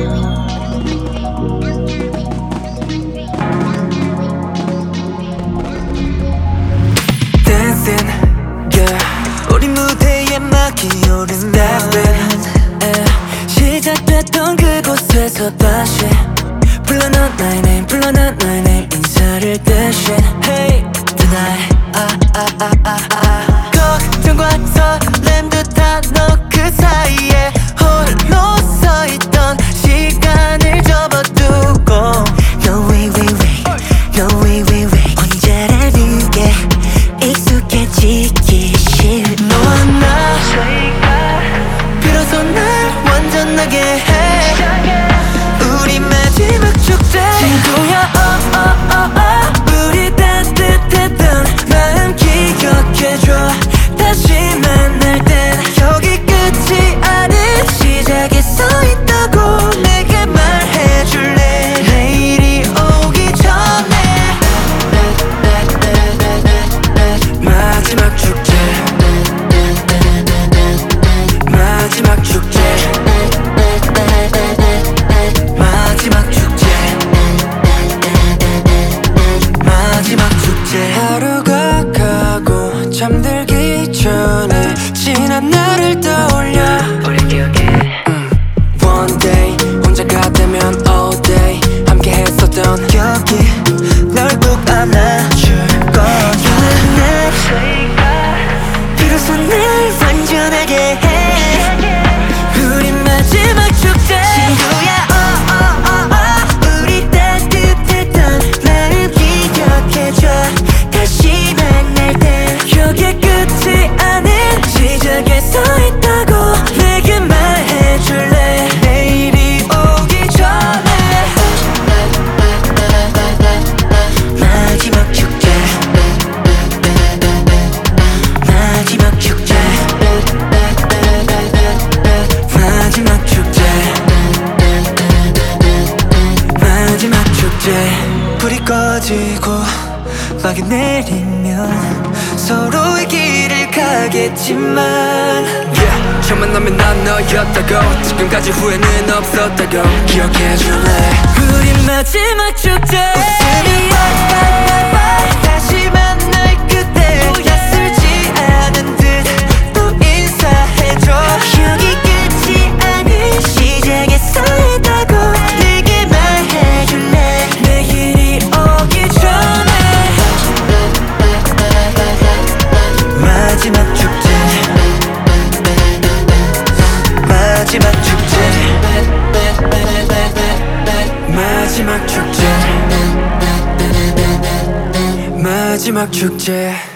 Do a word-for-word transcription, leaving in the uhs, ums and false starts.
Dancing, yeah. 우리 무대에 막히 오른 Stepping, yeah. 시작됐던 그곳에서 다시 불러 넌 나의 name, 불러 넌 나의 name. 인사를 대신 Hey tonight, 아 아 아 아 아. 걱정과 설렘 듯한 너 그 사이에 홀로 서있던 시간을 접어두고 No way way way, no way way way. 언제라는 게 익숙해지기 싫어. 너와 나 비로소 날 완전하게 해. 우리 마지막 축제 친구야 oh oh oh oh. 우리 따뜻했던 마음 기억해줘. 다시 만날 땐 여기 끝이 아닌 시작에 서있다고 내게 말해줄래. 내일이 오기 전에 마지막 축제 마지막 축제 마지막 축제 마지막 축제. 하루가 가고 잠들기 전에 지난 날을 떠올려 우리 기억해. 음. One day 혼자가 되면 all day 함께 했었던 기억이 널 꼭 안아줄 거야. 날 비로소 날 완전하게 해. 우리 마지막 축제 친구야 oh oh oh oh. 우리 따뜻했던 마음 기억해줘. 다시 만날 땐 여기 끝이 아닌 시작에 서있다고 내게 말해줄래. 내일이 오기 전에 마지막 축제 마지막 축제 마지막 축제 마지막 축제. 불이 꺼지고 막이 내리면 서로의 길을 가겠지만 yeah. 처음 만나면 난 너였다고 지금까지 후회는 없었다고 기억해줄래. 우리 마지막 축제 웃으며 bye bye bye. 다시 만날 그때 낯설지 않은 듯 또 인사해줘. 여기 끝이 아닌 시작에 서있다고 내게 말해줄래. 내일이 오기 전에 마지막 축제 마지막 축제 마지막 축제 마지막 축제.